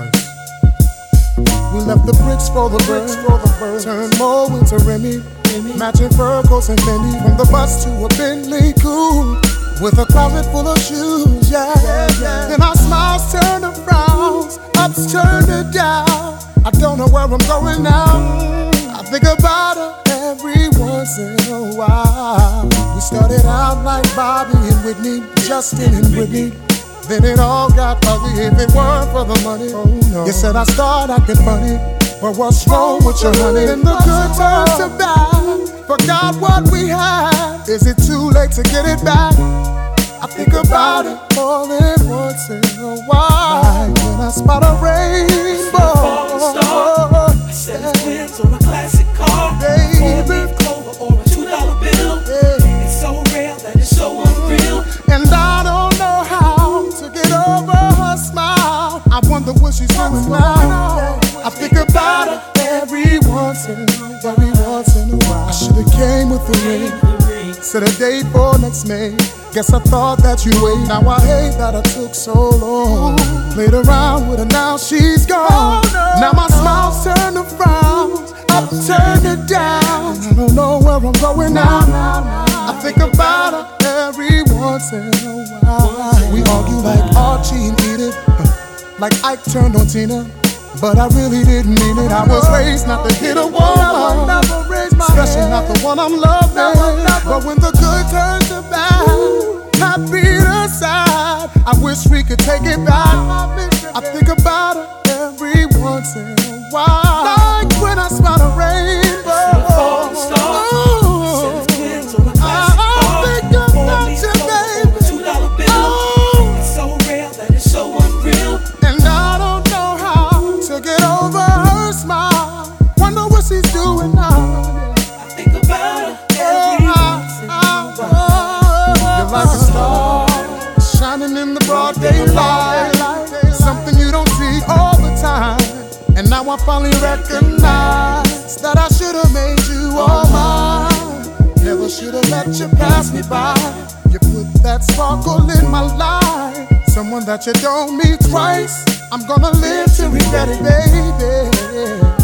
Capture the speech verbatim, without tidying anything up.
We left the bricks for the birds, for the birds. Turned more into Remy, matching fur coats and Fendi. From the bus to a Bentley coupe, with a closet full of shoes, yeah, yeah, yeah. Then our smiles turn to frowns, ups turn to down. I don't know where I'm going now. I think about her every once in a while. We started out like Bobby and Whitney, Justin and Whitney. Then it all got ugly if it weren't for the money. Oh, no. You said I started acting funny, but what's wrong with your honey? Then the good turns to bad. Forgot what we had. Is it too late to get it back? I think about it more than once in a while. Like when I spot a rainbow. I said it's Benz or a classic car, or a leaf clover or a two dollar bill. Yeah. It's so real that it's so unreal. And I don't know how to get over her smile. I wonder what she's doing now. I think about her every once in a every once in a while. I should've came with the ring, set a date for next May. Guess I thought that you wait. Now I hate that I took so long. Played around with her, now she's gone. Now my smiles turn to frowns, up turn to down. I don't know where I'm going now. I think about her every once in a while. We argue like Archie and Edith, like Ike turned on Tina. But I really didn't mean it. I was raised not to hit a woman, especially not the one I'm loving. But when the good turns to bad, I beat aside. I wish we could take it back. I think about her every once in a while. Like when I spot a rainbow. Daylight, something you don't see all the time. And now I finally recognize that I should've made you all mine. Never should've let you pass me by. You put that sparkle in my life. Someone that you don't meet twice. I'm gonna live to regret it, baby.